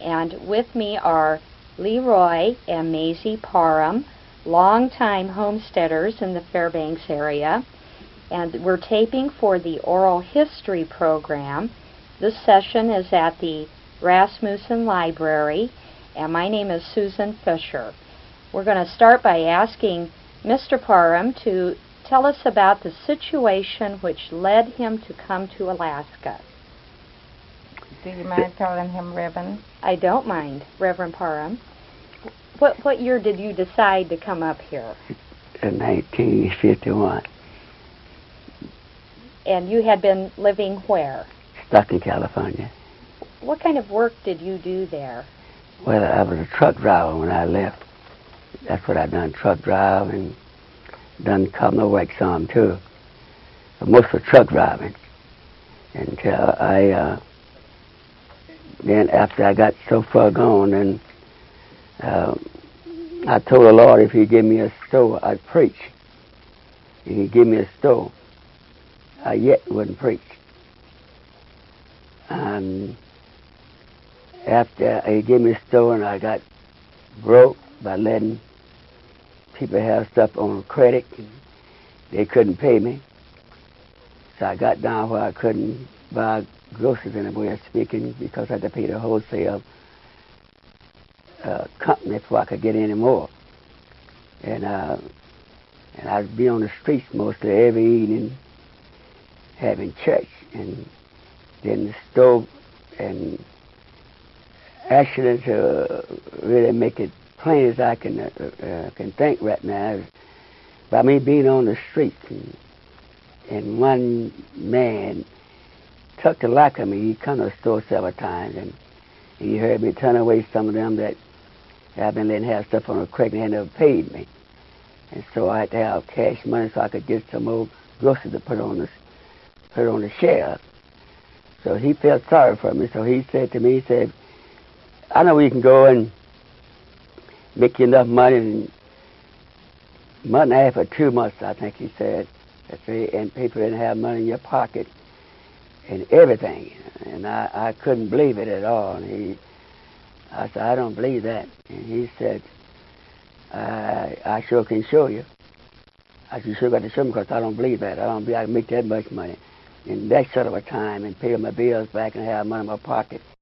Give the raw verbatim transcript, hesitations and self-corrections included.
And with me are Leroy and Maisie Parham, longtime homesteaders in the Fairbanks area. And we're taping for the oral history program. This session is at the Rasmussen Library, and my name is Susan Fisher. We're going to start by asking Mister Parham to tell us about the situation which led him to come to Alaska. Do you mind telling him, Reverend? I don't mind, Reverend Parham. What, what year did you decide to come up here? In nineteen fifty-one. And you had been living where? Stockton, California. What kind of work did you do there? Well, I was a truck driver when I left. That's what I done, truck driving. Done commercial work some too. But most of truck driving. Until I, uh, then after I got so far gone, and uh, I told the Lord if He'd give me a store, I'd preach. If He'd give me a store, I yet wouldn't preach. And after He gave me a store and I got broke by letting people have stuff on credit, and they couldn't pay me. So I got down where I couldn't buy groceries in a way of speaking because I had to pay the wholesale uh, company before I could get any more. And, uh, and I'd be on the streets mostly every evening having church, and then the store. And actually, to really make it plain as I can uh, uh, can think right now, by me being on the street, and, and one man took the like of me. He come to the store several times, and he heard me turn away some of them that I've been letting have stuff on the credit, and they never paid me. And so I had to have cash money so I could get some more groceries to put on the put on the shelf. So he felt sorry for me. So he said to me, he said, "I know where you can go and make you enough money in a month and a half or two months," I think he said. And people didn't have money in your pocket and everything. And I, I couldn't believe it at all. And he, I said, "I don't believe that." And he said, I, I sure can show you. I said, "You sure got to show me because I don't believe that. I don't believe I can make that much money in that sort of a time and pay my bills back and have money in my pocket."